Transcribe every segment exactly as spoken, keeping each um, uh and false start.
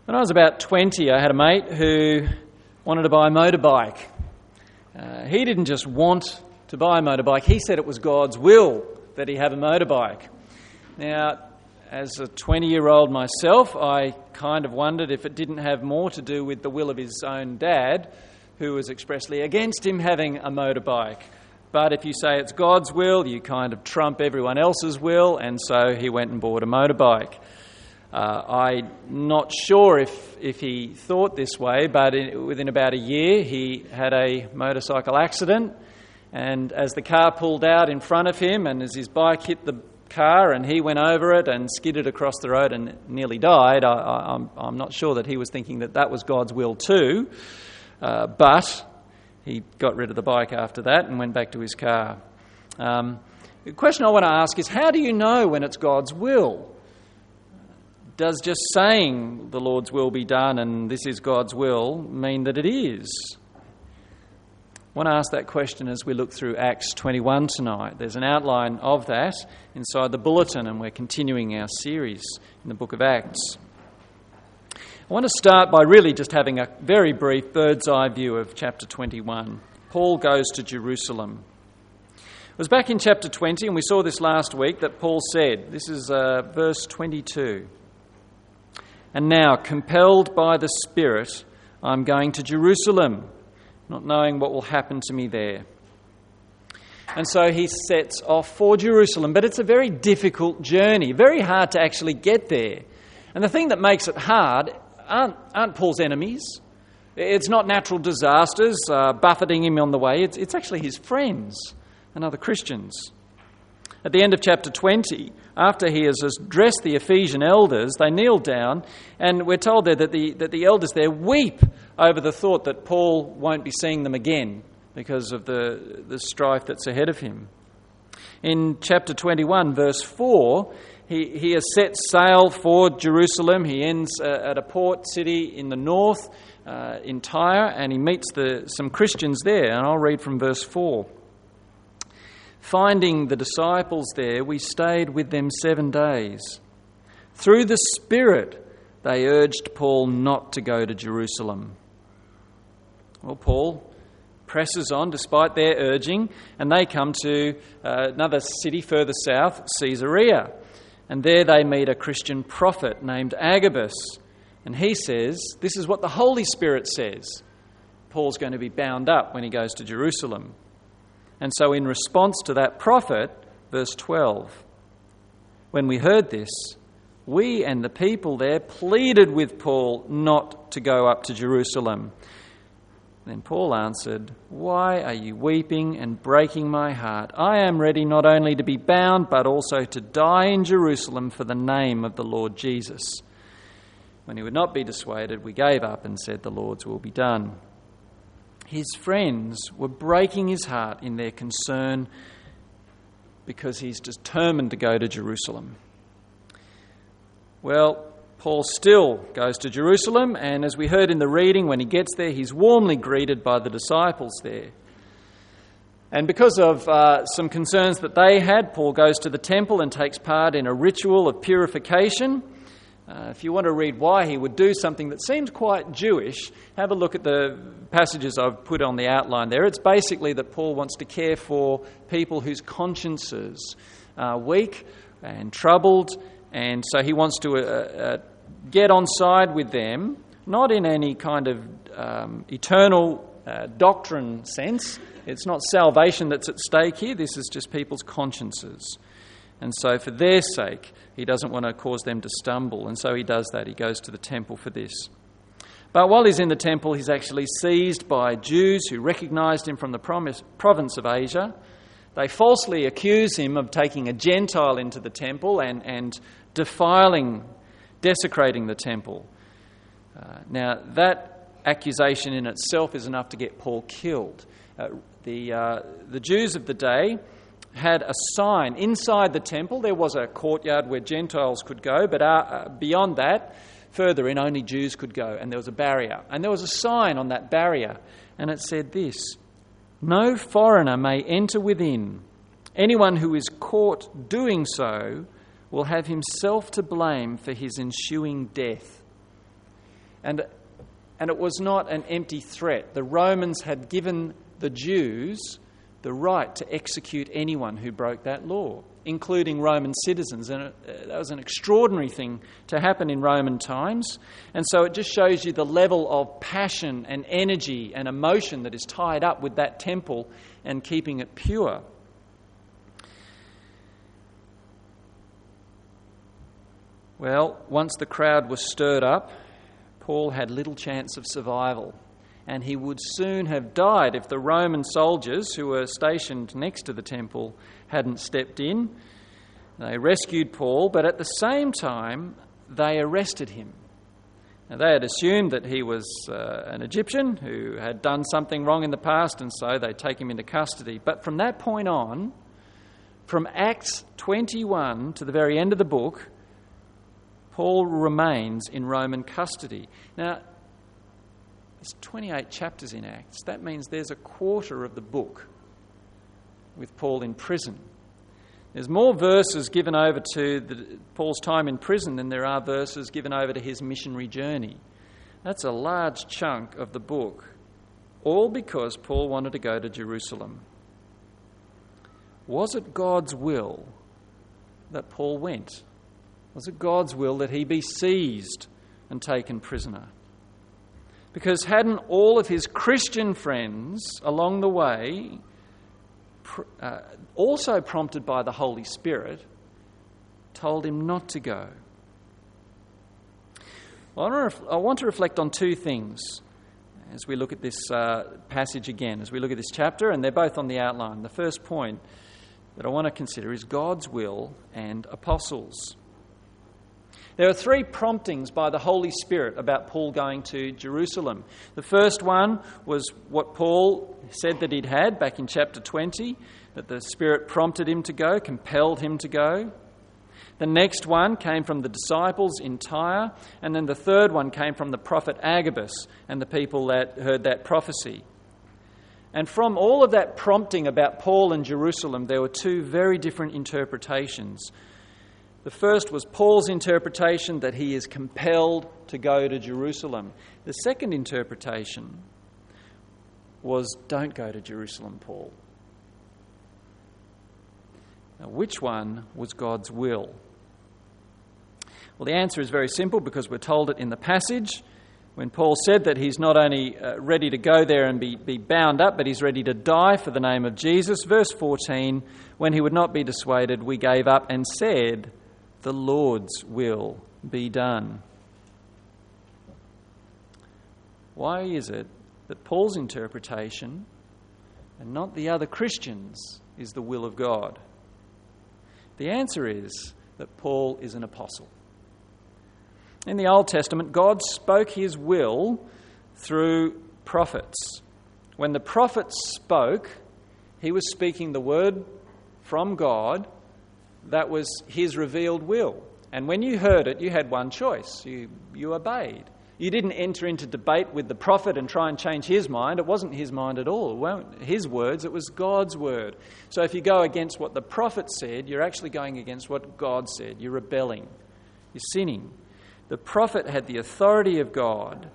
When I was about twenty, I had a mate who wanted to buy a motorbike. Uh, he didn't just want to buy a motorbike, he said it was God's will that he have a motorbike. Now, as a twenty-year-old myself, I kind of wondered if it didn't have more to do with the will of his own dad, who was expressly against him having a motorbike. But if you say it's God's will, you kind of trump everyone else's will, and so he went and bought a motorbike. Uh, I'm not sure if, if he thought this way, but in, within about a year he had a motorcycle accident, and as the car pulled out in front of him and as his bike hit the car and he went over it and skidded across the road and nearly died, I, I, I'm, I'm not sure that he was thinking that that was God's will too, uh, but he got rid of the bike after that and went back to his car. Um, the question I want to ask is, how do you know when it's God's will? Does just saying the Lord's will be done and this is God's will mean that it is? I want to ask that question as we look through Acts twenty-one tonight. There's an outline of that inside the bulletin, and we're continuing our series in the book of Acts. I want to start by really just having a very brief bird's eye view of chapter twenty-one. Paul goes to Jerusalem. It was back in chapter twenty, and we saw this last week, that Paul said, this is uh, verse twenty-two, "And now, compelled by the Spirit, I'm going to Jerusalem, not knowing what will happen to me there." And so he sets off for Jerusalem, but it's a very difficult journey, very hard to actually get there. And the thing that makes it hard aren't, aren't Paul's enemies. It's not natural disasters uh, buffeting him on the way. It's, it's actually his friends and other Christians. At the end of chapter twenty, after he has addressed the Ephesian elders, they kneel down, and we're told there that the, that the elders there weep over the thought that Paul won't be seeing them again because of the, the strife that's ahead of him. In chapter twenty-one, verse four, he, he has set sail for Jerusalem. He ends uh, at a port city in the north, uh, in Tyre, and he meets the, some Christians there. And I'll read from verse four. "Finding the disciples there, we stayed with them seven days. Through the Spirit, they urged Paul not to go to Jerusalem." Well, Paul presses on despite their urging, and they come to uh, another city further south, Caesarea. And there they meet a Christian prophet named Agabus. And he says, this is what the Holy Spirit says. Paul's going to be bound up when he goes to Jerusalem. And so in response to that prophet, verse twelve, "When we heard this, we and the people there pleaded with Paul not to go up to Jerusalem. Then Paul answered, 'Why are you weeping and breaking my heart? I am ready not only to be bound, but also to die in Jerusalem for the name of the Lord Jesus.' When he would not be dissuaded, we gave up and said, 'The Lord's will be done.'" His friends were breaking his heart in their concern because he's determined to go to Jerusalem. Well, Paul still goes to Jerusalem, and as we heard in the reading, when he gets there, he's warmly greeted by the disciples there. And because of uh, some concerns that they had, Paul goes to the temple and takes part in a ritual of purification. Uh, if you want to read why he would do something that seems quite Jewish, have a look at the passages I've put on the outline there. It's basically that Paul wants to care for people whose consciences are weak and troubled, and so he wants to uh, uh, get on side with them, not in any kind of um, eternal uh, doctrine sense. It's not salvation that's at stake here. This is just people's consciences. And so for their sake, he doesn't want to cause them to stumble. And so he does that. He goes to the temple for this. But while he's in the temple, he's actually seized by Jews who recognised him from the province of Asia. They falsely accuse him of taking a Gentile into the temple and, and defiling, desecrating the temple. Uh, now, that accusation in itself is enough to get Paul killed. Uh, the, uh, the Jews of the day had a sign inside the temple. There was a courtyard where Gentiles could go, but uh, beyond that, further in, only Jews could go, and there was a barrier. And there was a sign on that barrier, and it said this: "No foreigner may enter within. Anyone who is caught doing so will have himself to blame for his ensuing death." And, and it was not an empty threat. The Romans had given the Jews the right to execute anyone who broke that law, including Roman citizens. And it, that was an extraordinary thing to happen in Roman times. And so it just shows you the level of passion and energy and emotion that is tied up with that temple and keeping it pure. Well, once the crowd was stirred up, Paul had little chance of survival, and he would soon have died if the Roman soldiers who were stationed next to the temple hadn't stepped in. They rescued Paul, but at the same time, they arrested him. Now, they had assumed that he was uh, an Egyptian who had done something wrong in the past, and so they take him into custody. But from that point on, from Acts twenty-one to the very end of the book, Paul remains in Roman custody. Now, there's twenty-eight chapters in Acts. That means there's a quarter of the book with Paul in prison. There's more verses given over to the, Paul's time in prison than there are verses given over to his missionary journey. That's a large chunk of the book, all because Paul wanted to go to Jerusalem. Was it God's will that Paul went? Was it God's will that he be seized and taken prisoner? Because hadn't all of his Christian friends along the way, uh, also prompted by the Holy Spirit, told him not to go? Well, I want to, ref- I want to reflect on two things as we look at this uh, passage again, as we look at this chapter, and they're both on the outline. The first point that I want to consider is God's will and apostles. There are three promptings by the Holy Spirit about Paul going to Jerusalem. The first one was what Paul said that he'd had back in chapter twenty, that the Spirit prompted him to go, compelled him to go. The next one came from the disciples in Tyre, and then the third one came from the prophet Agabus and the people that heard that prophecy. And from all of that prompting about Paul and Jerusalem, there were two very different interpretations. The first was Paul's interpretation that he is compelled to go to Jerusalem. The second interpretation was, don't go to Jerusalem, Paul. Now, which one was God's will? Well, the answer is very simple because we're told it in the passage. When Paul said that he's not only uh, ready to go there and be, be bound up, but he's ready to die for the name of Jesus. Verse fourteen, when he would not be dissuaded, we gave up and said, the Lord's will be done. Why is it that Paul's interpretation and not the other Christians is the will of God? The answer is that Paul is an apostle. In the Old Testament, God spoke his will through prophets. When the prophets spoke, he was speaking the word from God. That was his revealed will. And when you heard it, you had one choice. You, you obeyed. You didn't enter into debate with the prophet and try and change his mind. It wasn't his mind at all. It weren't his words, it was God's word. So if you go against what the prophet said, you're actually going against what God said. You're rebelling. You're sinning. The prophet had the authority of God.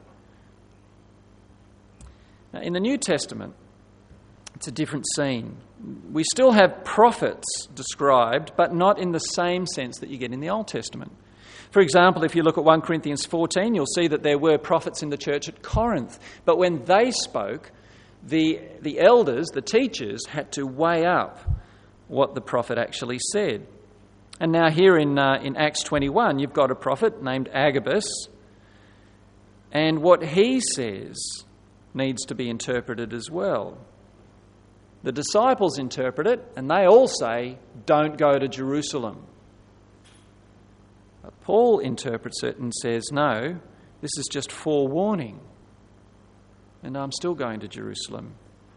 Now, in the New Testament, it's a different scene. We still have prophets described, but not in the same sense that you get in the Old Testament. For example, if you look at First Corinthians fourteen, you'll see that there were prophets in the church at Corinth. But when they spoke, the, the elders, the teachers, had to weigh up what the prophet actually said. And now here in, uh, in Acts twenty-one, you've got a prophet named Agabus, and what he says needs to be interpreted as well. The disciples interpret it, and they all say, don't go to Jerusalem. But Paul interprets it and says, no, this is just forewarning, and I'm still going to Jerusalem.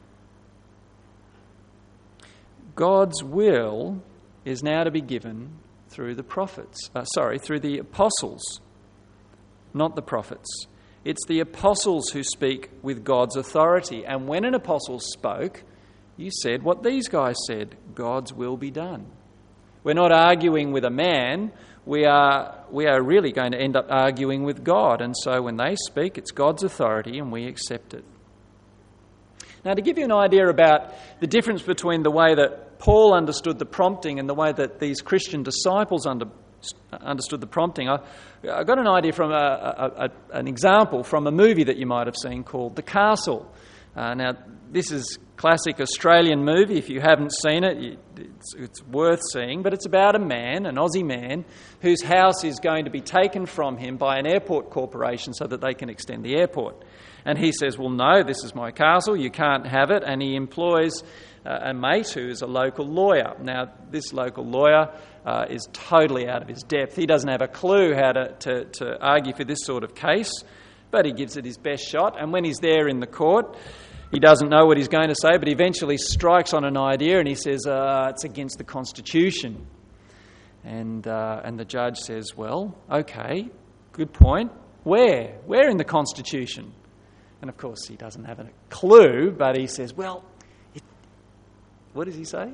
God's will is now to be given through the prophets, uh, sorry, through the apostles, not the prophets. It's the apostles who speak with God's authority. And when an apostle spoke, you said what these guys said, God's will be done. We're not arguing with a man, we are we are really going to end up arguing with God. And so when they speak, it's God's authority and we accept it. Now, to give you an idea about the difference between the way that Paul understood the prompting and the way that these Christian disciples under, understood the prompting, I, I got an idea from a, a, a, an example from a movie that you might have seen called The Castle. Uh, now, this is classic Australian movie. If you haven't seen it, it's, it's worth seeing. But it's about a man, an Aussie man, whose house is going to be taken from him by an airport corporation so that they can extend the airport. And he says, well, no, this is my castle, you can't have it. And he employs uh, a mate who is a local lawyer. Now, this local lawyer uh, is totally out of his depth. He doesn't have a clue how to, to, to argue for this sort of case, but he gives it his best shot. And when he's there in the court, he doesn't know what he's going to say, but he eventually strikes on an idea and he says, uh, it's against the Constitution. And, uh, and the judge says, well, okay, good point. Where? Where in the Constitution? And of course, he doesn't have a clue, but he says, well, it, what does he say?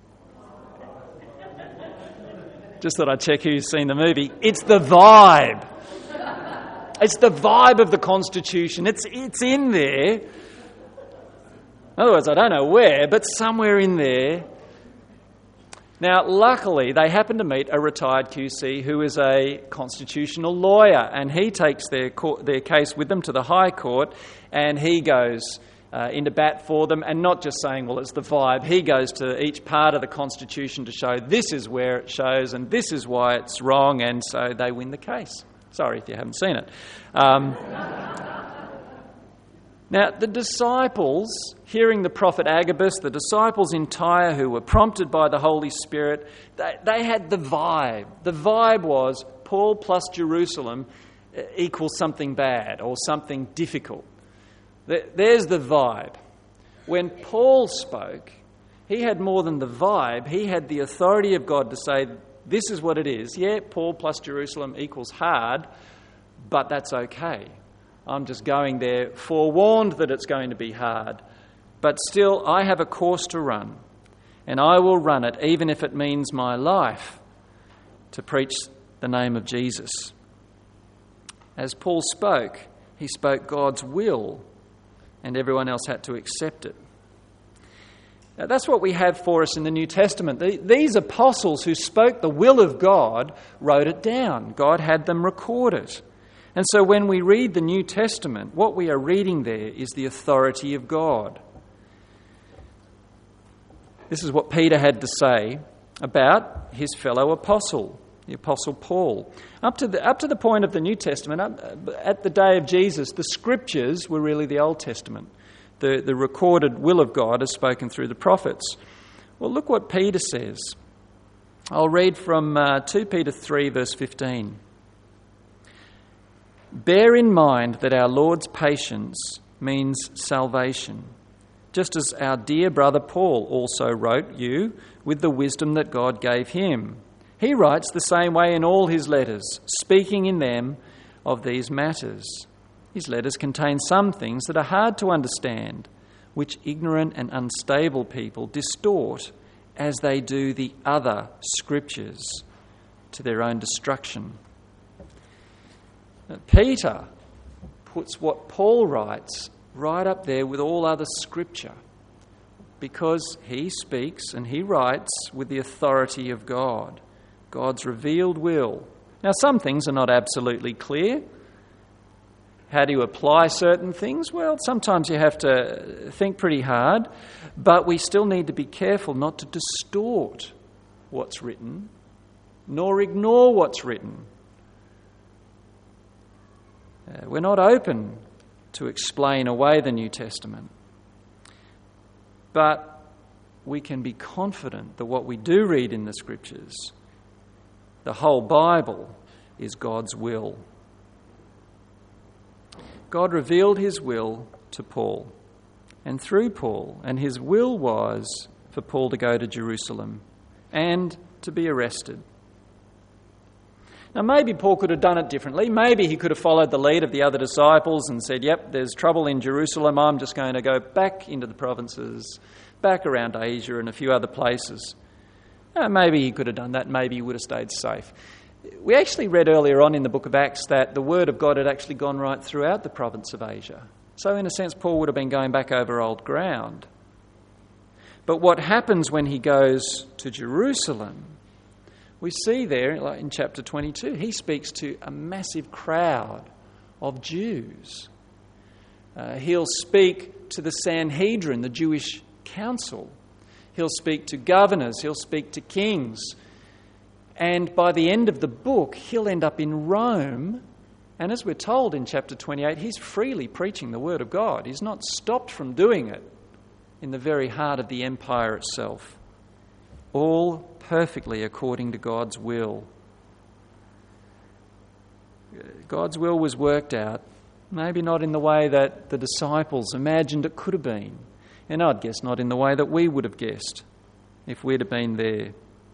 Just thought I'd check who's seen the movie. It's the vibe. It's the vibe of the Constitution. It's, it's in there. In other words, I don't know where, but somewhere in there. Now, luckily, they happen to meet a retired Q C who is a constitutional lawyer, and he takes their court, their case with them to the High Court, and he goes uh, into bat for them, and not just saying, well, it's the vibe. He goes to each part of the Constitution to show this is where it shows, and this is why it's wrong, and so they win the case. Sorry if you haven't seen it. Um, Now, the disciples, hearing the prophet Agabus, the disciples in Tyre who were prompted by the Holy Spirit, they, they had the vibe. The vibe was Paul plus Jerusalem equals something bad or something difficult. There's the vibe. When Paul spoke, he had more than the vibe. He had the authority of God to say, this is what it is. Yeah, Paul plus Jerusalem equals hard, but that's okay. I'm just going there forewarned that it's going to be hard. But still, I have a course to run, and I will run it even if it means my life to preach the name of Jesus. As Paul spoke, he spoke God's will, and everyone else had to accept it. Now, that's what we have for us in the New Testament. These apostles who spoke the will of God wrote it down. God had them record it. And so when we read the New Testament, what we are reading there is the authority of God. This is what Peter had to say about his fellow apostle, the Apostle Paul. Up to the, up to the point of the New Testament, up, at the day of Jesus, the Scriptures were really the Old Testament. The, the recorded will of God is spoken through the prophets. Well, look what Peter says. I'll read from uh, Second Peter three, verse fifteen. Bear in mind that our Lord's patience means salvation, just as our dear brother Paul also wrote you with the wisdom that God gave him. He writes the same way in all his letters, speaking in them of these matters. His letters contain some things that are hard to understand, which ignorant and unstable people distort as they do the other scriptures to their own destruction. Peter puts what Paul writes right up there with all other scripture because he speaks and he writes with the authority of God, God's revealed will. Now, some things are not absolutely clear. How do you apply certain things? Well, sometimes you have to think pretty hard, but we still need to be careful not to distort what's written, nor ignore what's written. Uh, we're not open to explain away the New Testament. But we can be confident that what we do read in the Scriptures, the whole Bible, is God's will. God revealed his will to Paul and through Paul, and his will was for Paul to go to Jerusalem and to be arrested. Now, maybe Paul could have done it differently. Maybe he could have followed the lead of the other disciples and said, yep, there's trouble in Jerusalem. I'm just going to go back into the provinces, back around Asia and a few other places. Uh, maybe he could have done that. Maybe he would have stayed safe. We actually read earlier on in the book of Acts that the word of God had actually gone right throughout the province of Asia. So in a sense, Paul would have been going back over old ground. But what happens when he goes to Jerusalem, we see there, like in chapter twenty-two, he speaks to a massive crowd of Jews. Uh, he'll speak to the Sanhedrin, the Jewish council. He'll speak to governors. He'll speak to kings. And by the end of the book, he'll end up in Rome. And as we're told in chapter twenty-eight, he's freely preaching the word of God. He's not stopped from doing it in the very heart of the empire itself. All perfectly according to God's will. God's will was worked out, maybe not in the way that the disciples imagined it could have been. And I'd guess not in the way that we would have guessed if we'd have been there.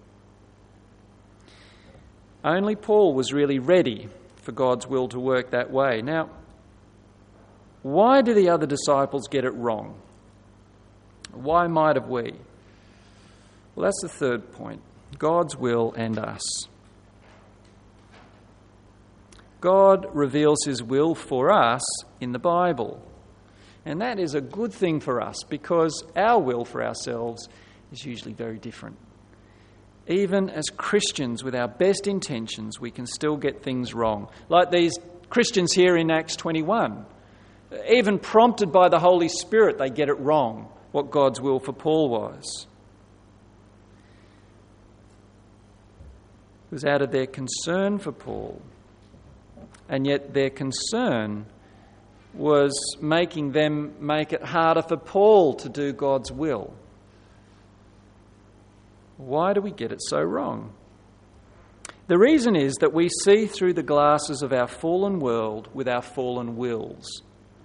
Only Paul was really ready for God's will to work that way. Now, why do the other disciples get it wrong? Why might have we? Well, that's the third point. God's will and us. God reveals his will for us in the Bible. And that is a good thing for us because our will for ourselves is usually very different. Even as Christians with our best intentions, we can still get things wrong. Like these Christians here in Acts twenty-one. Even prompted by the Holy Spirit, they get it wrong, what God's will for Paul was. It was out of their concern for Paul. And yet their concern was making them make it harder for Paul to do God's will. Why do we get it so wrong? The reason is that we see through the glasses of our fallen world with our fallen wills.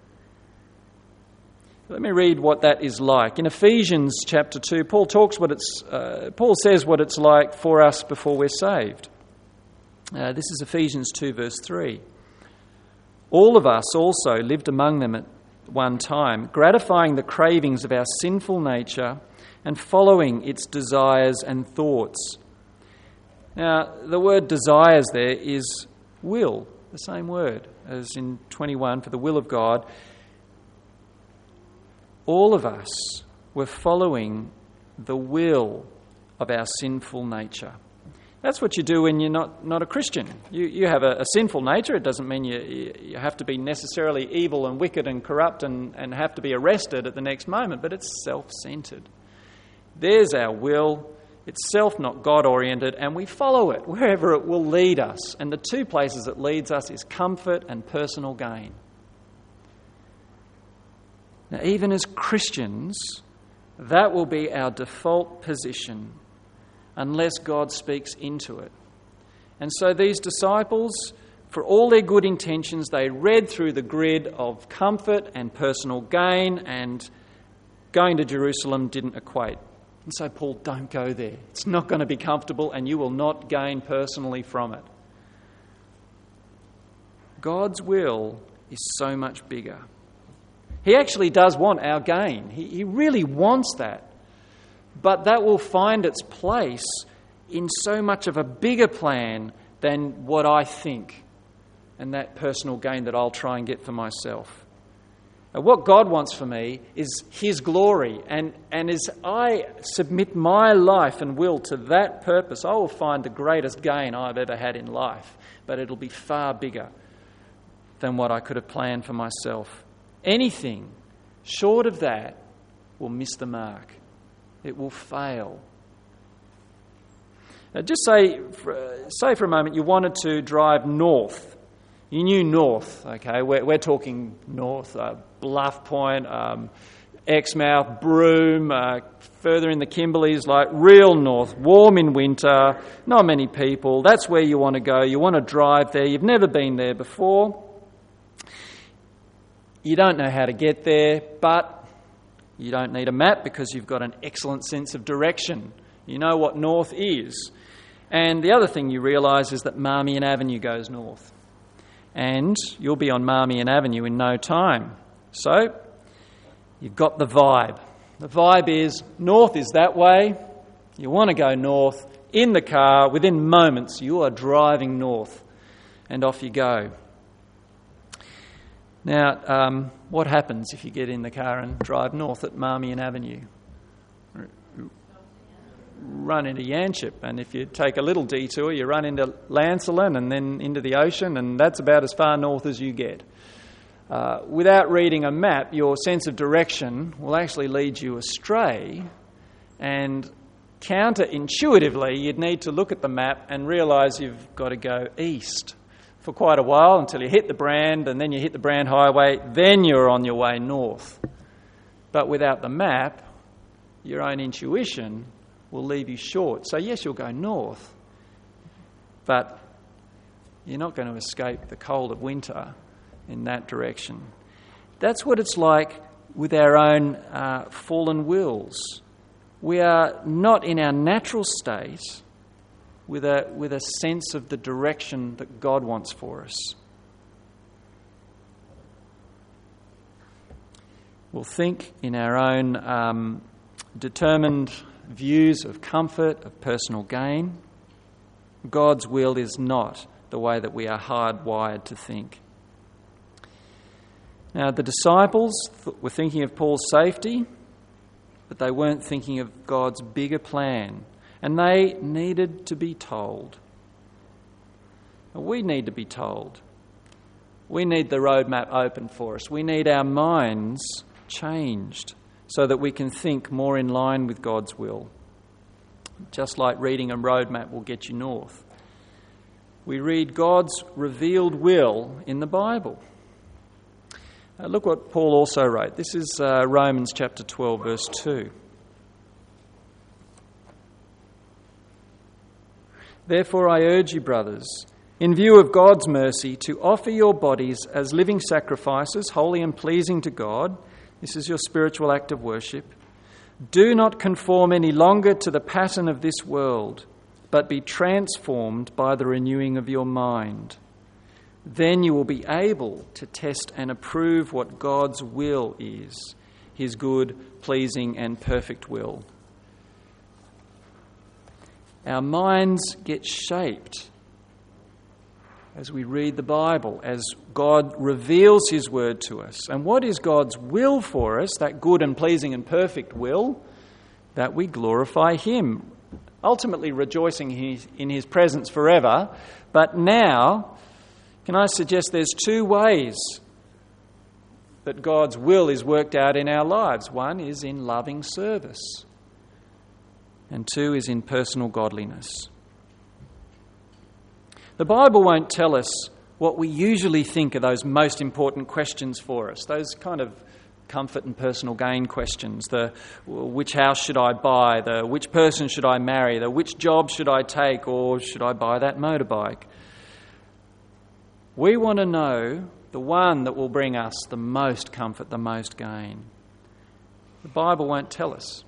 Let me read what that is like. In Ephesians chapter two, Paul talks what it's. Uh, Paul says what it's like for us before we're saved. Uh, this is Ephesians two, verse three. All of us also lived among them at one time, gratifying the cravings of our sinful nature and following its desires and thoughts. Now, the word desires there is will, the same word as in twenty-one for the will of God. All of us were following the will of our sinful nature. That's what you do when you're not, not a Christian. You you have a, a sinful nature. It doesn't mean you you have to be necessarily evil and wicked and corrupt and, and have to be arrested at the next moment, but it's self-centred. There's our will. It's self, not God-oriented, and we follow it wherever it will lead us. And the two places it leads us is comfort and personal gain. Now, even as Christians, that will be our default position unless God speaks into it. And so these disciples, for all their good intentions, they read through the grid of comfort and personal gain, and going to Jerusalem didn't equate. And so Paul, don't go there. It's not going to be comfortable and you will not gain personally from it. God's will is so much bigger. He actually does want our gain. He, he really wants that. But that will find its place in so much of a bigger plan than what I think and that personal gain that I'll try and get for myself. Now, what God wants for me is his glory. And, and as I submit my life and will to that purpose, I will find the greatest gain I've ever had in life. But it'll be far bigger than what I could have planned for myself. Anything short of that will miss the mark. It will fail. Now just say, say for a moment you wanted to drive north. You knew north, okay? We're, we're talking north, uh, Bluff Point, um, Exmouth, Broome, uh, further in the Kimberleys, like real north, warm in winter, not many people. That's where you want to go. You want to drive there. You've never been there before. You don't know how to get there, but you don't need a map because you've got an excellent sense of direction. You know what north is. And the other thing you realise is that Marmion Avenue goes north. And you'll be on Marmion Avenue in no time. So, you've got the vibe. The vibe is, north is that way. You want to go north. in the car, within moments, you are driving north, and off you go. Now, um, what happens if you get in the car and drive north at Marmion Avenue? Run into Yanchep, and if you take a little detour, you run into Lancelin and then into the ocean, and that's about as far north as you get. Uh, without reading a map, your sense of direction will actually lead you astray, and counterintuitively, you'd need to look at the map and realise you've got to go east for quite a while until you hit the Brand, and then you hit the Brand Highway, then you're on your way north. But without the map, your own intuition will leave you short. So yes, you'll go north, but you're not going to escape the cold of winter in that direction. That's what it's like with our own uh, fallen wills. We are not in our natural state with a, with a sense of the direction that God wants for us. We'll think in our own um, determined views of comfort, of personal gain. God's will is not the way that we are hardwired to think. Now, the disciples th- were thinking of Paul's safety, but they weren't thinking of God's bigger plan, and they needed to be told. We need to be told. We need the roadmap open for us. We need our minds changed so that we can think more in line with God's will. Just like reading a roadmap will get you north. We read God's revealed will in the Bible. Uh, look what Paul also wrote. This is uh, Romans chapter twelve, verse two. Therefore I urge you, brothers, in view of God's mercy, to offer your bodies as living sacrifices, holy and pleasing to God. This is your spiritual act of worship. Do not conform any longer to the pattern of this world, but be transformed by the renewing of your mind. Then you will be able to test and approve what God's will is, his good, pleasing and perfect will. Our minds get shaped as we read the Bible, as God reveals his word to us. And what is God's will for us, that good and pleasing and perfect will? That we glorify him, ultimately rejoicing in his presence forever. But now, can I suggest there's two ways that God's will is worked out in our lives. One is in loving service, and two is in personal godliness. The Bible won't tell us what we usually think are those most important questions for us, those kind of comfort and personal gain questions, the which house should I buy, the which person should I marry, the which job should I take, or should I buy that motorbike. We want to know the one that will bring us the most comfort, the most gain. The Bible won't tell us.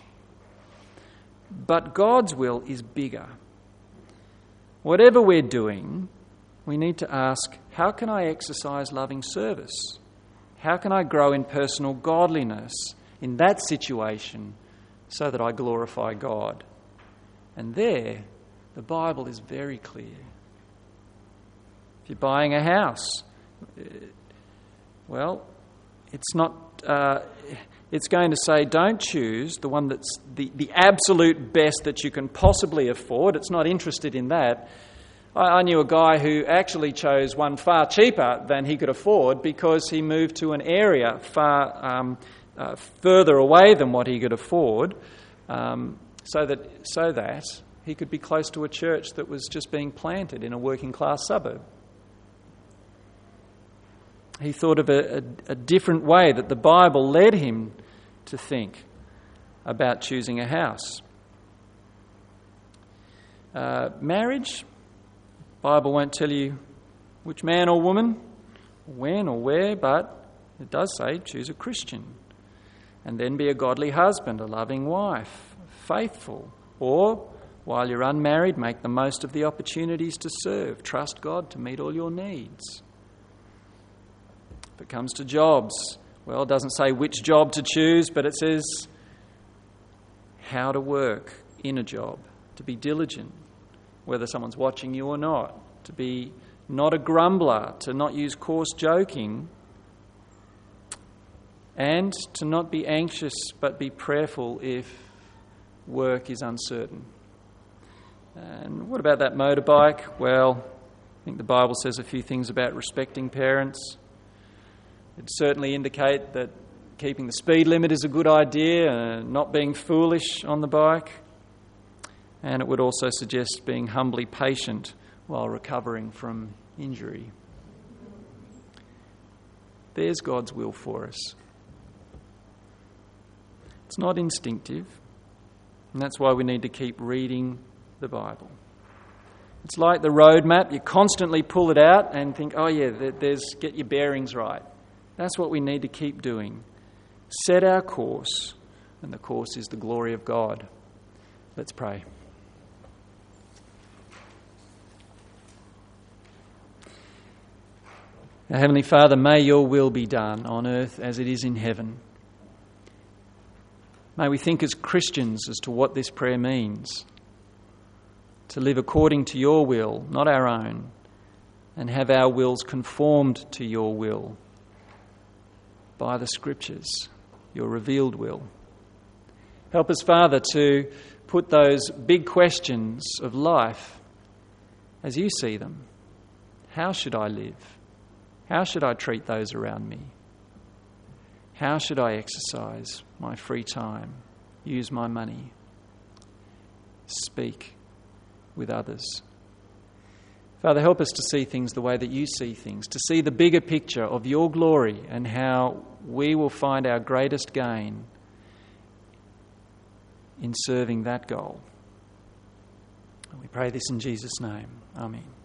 But God's will is bigger. Whatever we're doing, we need to ask, how can I exercise loving service? How can I grow in personal godliness in that situation so that I glorify God? And there, the Bible is very clear. If you're buying a house, well, it's not... Uh, It's going to say, don't choose the one that's the, the absolute best that you can possibly afford. It's not interested in that. I, I knew a guy who actually chose one far cheaper than he could afford because he moved to an area far um, uh, further away than what he could afford, um, so that so that he could be close to a church that was just being planted in a working class suburb. He thought of a, a, a different way that the Bible led him to think about choosing a house. Uh, marriage, the Bible won't tell you which man or woman, when or where, but it does say choose a Christian. And then be a godly husband, a loving wife, faithful. Or, while you're unmarried, make the most of the opportunities to serve. Trust God to meet all your needs. If it comes to jobs, well, it doesn't say which job to choose, but it says how to work in a job. to be diligent, whether someone's watching you or not, to be not a grumbler, to not use coarse joking, and to not be anxious but be prayerful if work is uncertain. And what about that motorbike? Well, I think the Bible says a few things about respecting parents. It'd certainly indicate that keeping the speed limit is a good idea, uh, not being foolish on the bike. And it would also suggest being humbly patient while recovering from injury. There's God's will for us. It's not instinctive, and that's why we need to keep reading the Bible. It's like the road map. You constantly pull it out and think, oh yeah, there's get your bearings right. That's what we need to keep doing. Set our course, and the course is the glory of God. Let's pray. Our Heavenly Father, may your will be done on earth as it is in heaven. May we think as Christians as to what this prayer means. To live according to your will, not our own, and have our wills conformed to your will by the Scriptures, your revealed will. Help us, Father, to put those big questions of life as you see them. How should I live? How should I treat those around me? How should I exercise my free time, use my money, speak with others? Father, help us to see things the way that you see things, to see the bigger picture of your glory and how we will find our greatest gain in serving that goal. We pray this in Jesus' name. Amen.